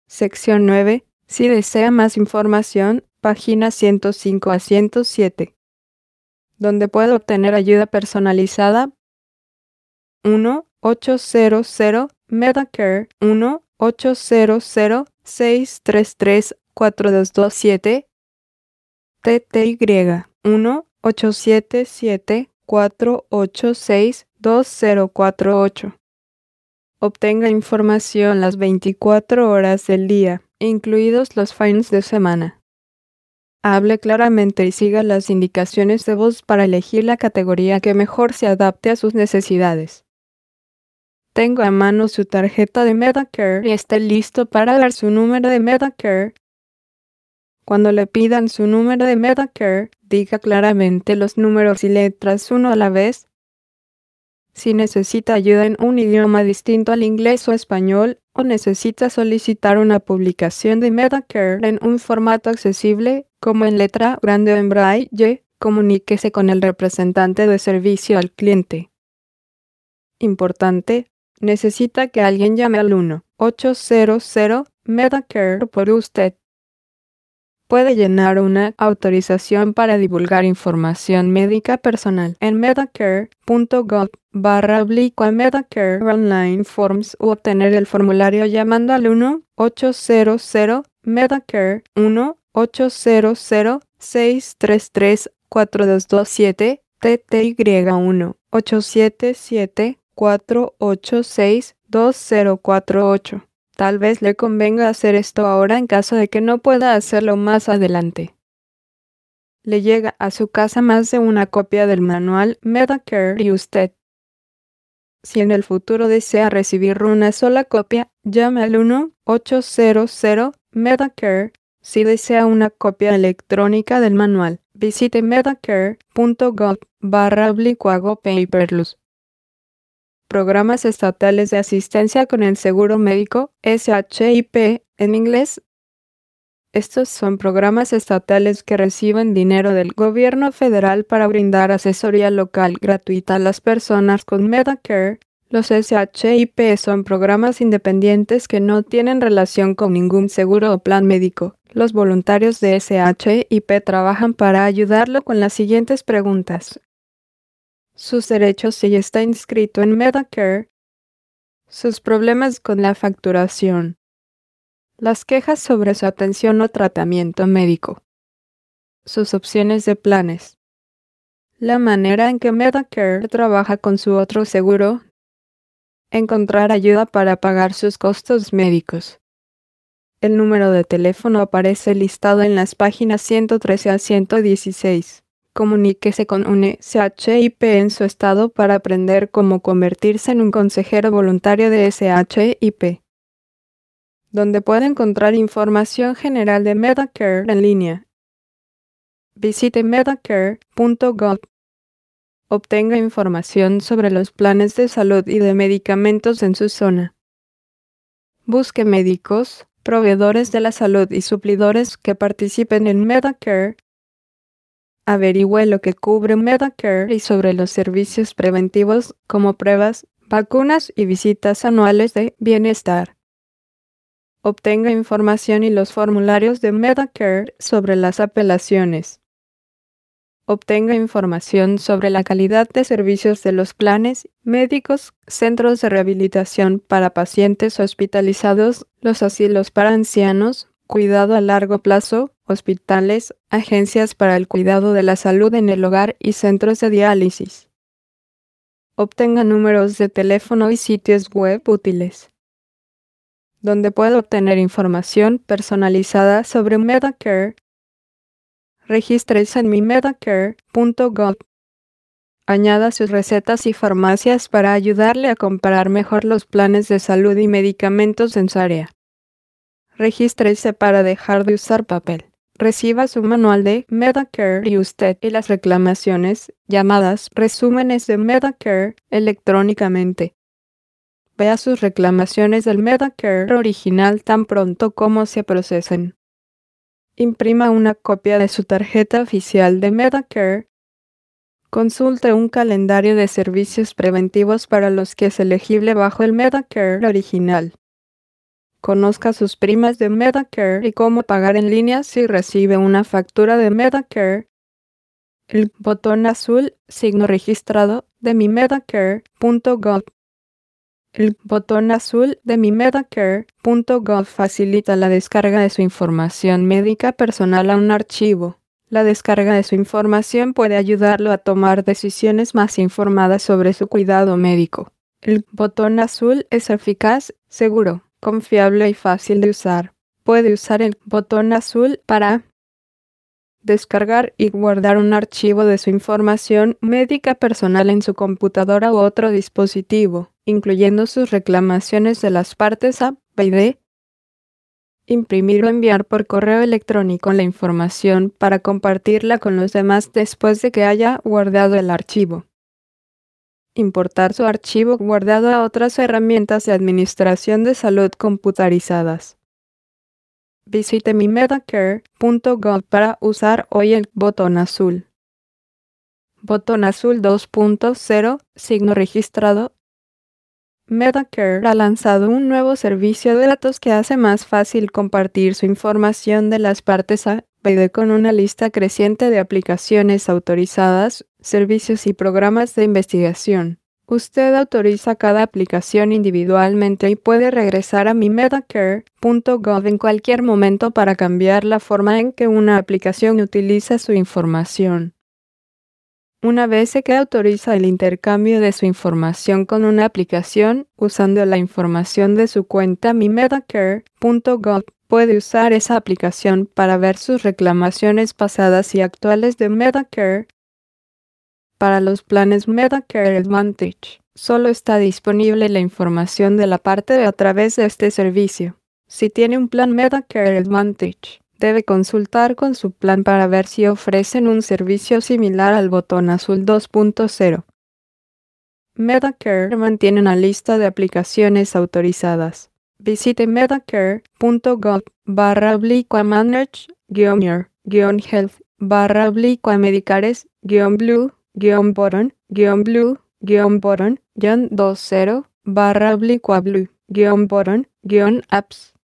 Sección 9. Si desea más información, páginas 105 a 107. Donde puedo obtener ayuda personalizada. 1-800 Medicare 1-800-633-4227 TTY 1-877-486-2048. Obtenga información las 24 horas del día, incluidos los fines de semana. Hable claramente y siga las indicaciones de voz para elegir la categoría que mejor se adapte a sus necesidades. Tenga a mano su tarjeta de Medicare y esté listo para dar su número de Medicare. Cuando le pidan su número de Medicare, diga claramente los números y letras uno a la vez. Si necesita ayuda en un idioma distinto al inglés o español, o necesita solicitar una publicación de Medicare en un formato accesible, como en letra grande o en braille, comuníquese con el representante de servicio al cliente. Importante, necesita que alguien llame al 1-800 Medicare por usted. Puede llenar una autorización para divulgar información médica personal en medicare.gov/Medicare Online Forms o obtener el formulario llamando al 1-800 Medicare 1-800-633-4227 TTY 1-877-486-2048. Tal vez le convenga hacer esto ahora en caso de que no pueda hacerlo más adelante. Le llega a su casa más de una copia del manual Medicare y usted. Si en el futuro desea recibir una sola copia, llame al 1-800 Medicare. Si desea una copia electrónica del manual, visite medicare.gov/paperless. Programas estatales de asistencia con el seguro médico, SHIP, en inglés. Estos son programas estatales que reciben dinero del gobierno federal para brindar asesoría local gratuita a las personas con Medicare. Los SHIP son programas independientes que no tienen relación con ningún seguro o plan médico. Los voluntarios de SHIP trabajan para ayudarlo con las siguientes preguntas: sus derechos si está inscrito en Medicare, sus problemas con la facturación, las quejas sobre su atención o tratamiento médico, sus opciones de planes, la manera en que Medicare trabaja con su otro seguro, encontrar ayuda para pagar sus costos médicos. El número de teléfono aparece listado en las páginas 113 a 116. Comuníquese con un SHIP en su estado para aprender cómo convertirse en un consejero voluntario de SHIP. Donde puede encontrar información general de Medicare en línea. Visite medicare.gov. Obtenga información sobre los planes de salud y de medicamentos en su zona. Busque médicos, proveedores de la salud y suplidores que participen en Medicare. Averigüe lo que cubre Medicare y sobre los servicios preventivos como pruebas, vacunas y visitas anuales de bienestar. Obtenga información y los formularios de Medicare sobre las apelaciones. Obtenga información sobre la calidad de servicios de los planes médicos, centros de rehabilitación para pacientes hospitalizados, los asilos para ancianos, cuidado a largo plazo, hospitales, agencias para el cuidado de la salud en el hogar y centros de diálisis. Obtenga números de teléfono y sitios web útiles. Donde puede obtener información personalizada sobre Medicare. Regístrese en mimedicare.gov. Añada sus recetas y farmacias para ayudarle a comparar mejor los planes de salud y medicamentos en su área. Regístrese para dejar de usar papel. Reciba su manual de Medicare y usted y las reclamaciones, llamadas, resúmenes de Medicare electrónicamente. Vea sus reclamaciones del Medicare original tan pronto como se procesen. Imprima una copia de su tarjeta oficial de Medicare. Consulte un calendario de servicios preventivos para los que es elegible bajo el Medicare original. Conozca sus primas de Medicare y cómo pagar en línea si recibe una factura de Medicare. El botón azul, signo registrado, de mi Medicare.gov. El botón azul de mi Medicare.gov facilita la descarga de su información médica personal a un archivo. La descarga de su información puede ayudarlo a tomar decisiones más informadas sobre su cuidado médico. El botón azul es eficaz, seguro, confiable y fácil de usar. Puede usar el botón azul para descargar y guardar un archivo de su información médica personal en su computadora u otro dispositivo, incluyendo sus reclamaciones de las partes A, B y D. Imprimir o enviar por correo electrónico la información para compartirla con los demás después de que haya guardado el archivo. Importar su archivo guardado a otras herramientas de administración de salud computarizadas. Visite mi Medicare.gov para usar hoy el botón azul. Botón azul 2.0, signo registrado. Medicare ha lanzado un nuevo servicio de datos que hace más fácil compartir su información de las partes A, B y D con una lista creciente de aplicaciones autorizadas, servicios y programas de investigación. Usted autoriza cada aplicación individualmente y puede regresar a mi Medicare.gov en cualquier momento para cambiar la forma en que una aplicación utiliza su información. Una vez que autoriza el intercambio de su información con una aplicación, usando la información de su cuenta Mi Medicare.gov, puede usar esa aplicación para ver sus reclamaciones pasadas y actuales de Medicare. Para los planes Medicare Advantage, solo está disponible la información de la parte B a través de este servicio. Si tiene un plan Medicare Advantage, debe consultar con su plan para ver si ofrecen un servicio similar al botón azul 2.0. Medicare mantiene una lista de aplicaciones autorizadas. Visite medicare.gov/medicare-blue-medicare-blue-button-blue-button-20/blue-apps.